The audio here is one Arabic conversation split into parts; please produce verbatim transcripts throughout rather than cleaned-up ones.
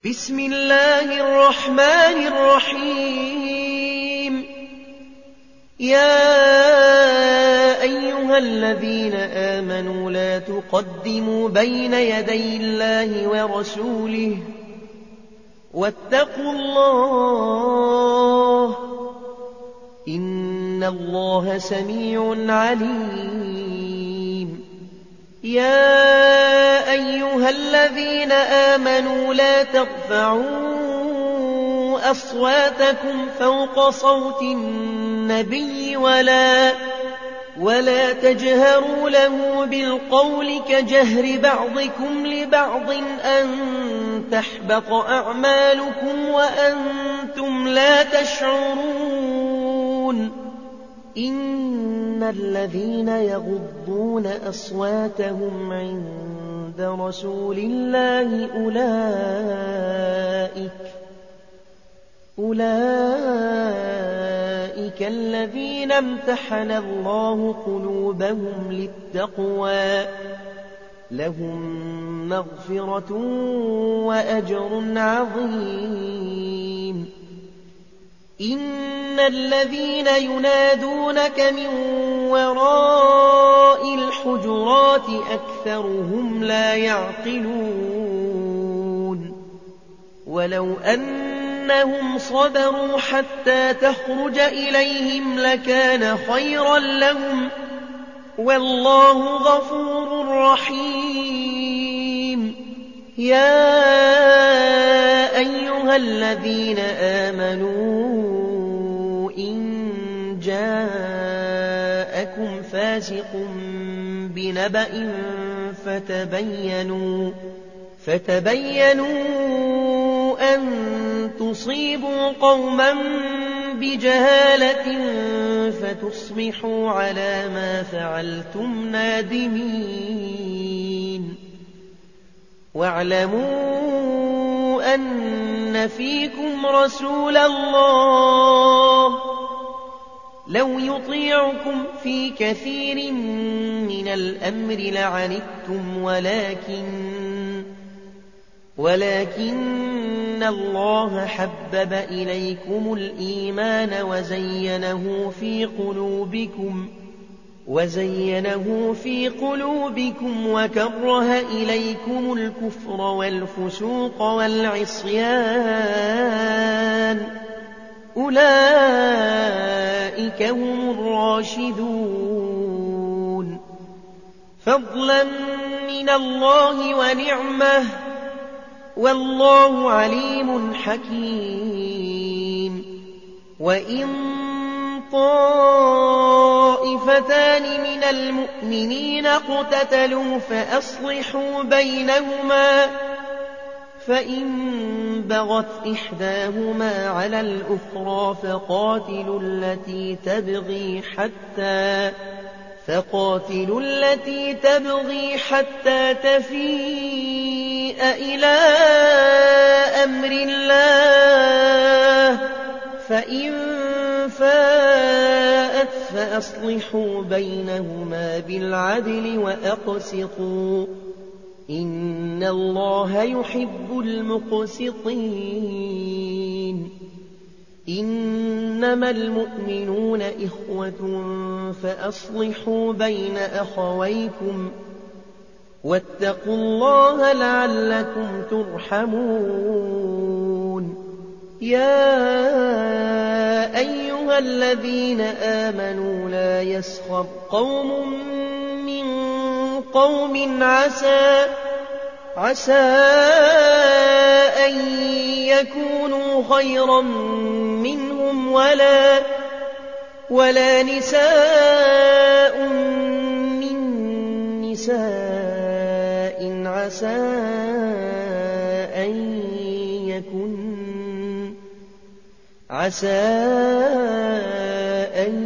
بسم الله الرحمن الرحيم. يا أيها الذين آمنوا لا تقدموا بين يدي الله ورسوله واتقوا الله إن الله سميع عليم. يا أيها الذين آمنوا لا ترفعوا أصواتكم فوق صوت النبي ولا ولا تجهروا له بالقول كجهر بعضكم لبعض أن تحبط أعمالكم وأنتم لا تشعرون. إن الذين يغضون أصواتهم عند رسول الله أولئك أولئك الذين امتحن الله قلوبهم للتقوى لهم مغفرة وأجر عظيم. إن الذين ينادونك من وراء الحجرات أكثرهم لا يعقلون. ولو أنهم صبروا حتى تخرج إليهم لكان خيرا لهم والله غفور رحيم. يا أيها الذين آمنوا إن جاءكم فاسق بنبأ فتبينوا فتبينوا أن تصيبوا قوما بجهالة فتصبحوا على ما فعلتم نادمين. واعلموا أن فيكم رسول الله لو يطيعكم في كثير من الأمر لعنتم ولكن ولكن الله حبب إليكم الإيمان وزينه في قلوبكم وزينه في قلوبكم وكره إليكم الكفر والفسوق والعصيان أولئك هم الراشدون فضلا من الله ونعمه والله عليم حكيم. وإن طائفتان من المؤمنين اقتتلوا فأصلحوا بينهما فإن بغت إحداهما على الأخرى فقاتلوا التي تبغي حتى فقاتلوا التي تبغي حتى تفيء إلى أمر الله فإن فاءت فأصلحوا بينهما بالعدل وأقسطوا إن الله يحب المقسطين. إنما المؤمنون إخوة فأصلحوا بين أخويكم واتقوا الله لعلكم ترحمون. يا أيها الذين آمنوا لا يسخر قوم من قوم عسى عسى أن يكونوا خيرا منهم ولا ولا نساء من نساء عسى أن يكن عسى أن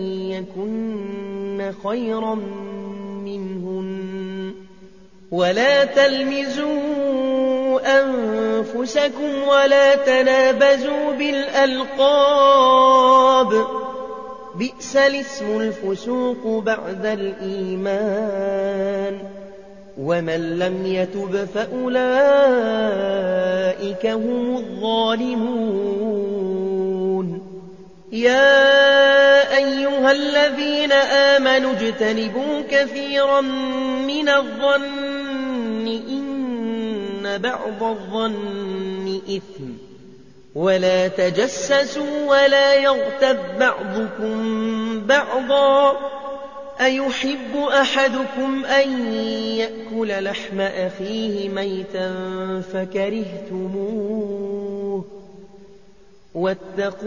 يكن خيرا منهن ولا تلمزوا أنفسكم ولا تنابزوا بالألقاب بئس الاسم الفسوق بعد الإيمان ومن لم يتب فأولئك هم الظالمون. يا أيها الذين آمنوا اجتنبوا كثيرا من الظن إن بعض الظن إثم ولا تجسسوا ولا يغتب بعضكم بعضا أيحب أحدكم أن يأكل لحم أخيه ميتا فكرهتموه واتقوا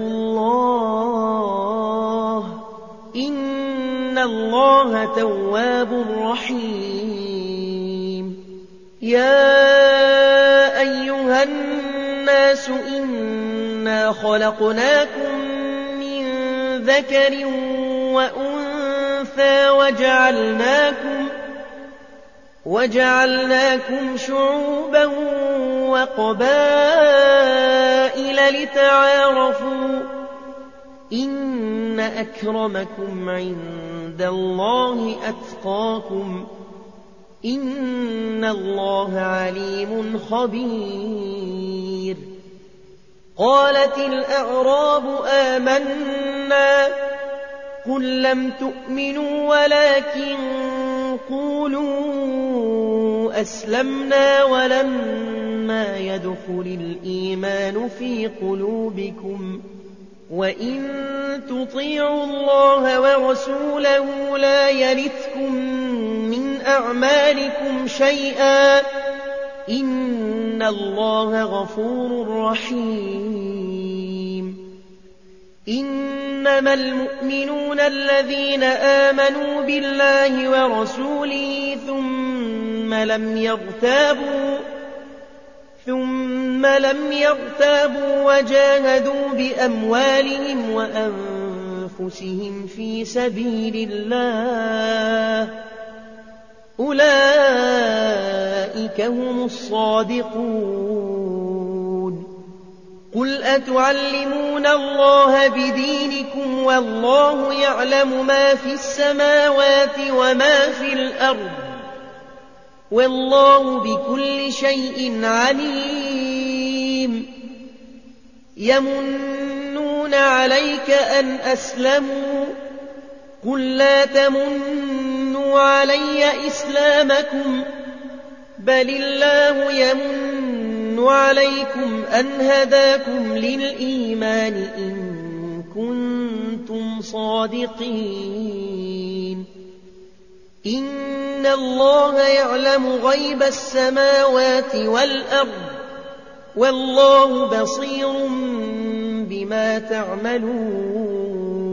الله إن الله تواب رحيم. يا أيها الناس إنا خلقناكم من ذكر وأنثى وجعلناكم, وجعلناكم شعوبا وقبائل لتعارفوا إن أكرمكم عند الله أتقاكم إن الله عليم خبير. قالت الأعراب آمنا قل لم تؤمنوا ولكن قولوا أسلمنا ولما يدخل الإيمان في قلوبكم وإن تطيعوا الله ورسوله لا يلتكم من أعمالكم شيئا إن الله غفور رحيم. إنما المؤمنون الذين آمنوا بالله ورسوله ثم لم يرتابوا ثم لم يرتابوا وجاهدوا بأموالهم وأنفسهم في سبيل الله أولئك هم الصادقون. قل أتعلمون الله بدينكم والله يعلم ما في السماوات وما في الأرض والله بكل شيء عليم. يمنون عليك أن أسلموا قل لا تمنوا علي إسلامكم بل الله يمن عليكم أن هداكم للإيمان إن كنتم صادقين. إن الله يعلم غيب السماوات والأرض والله بصير بما تعملون.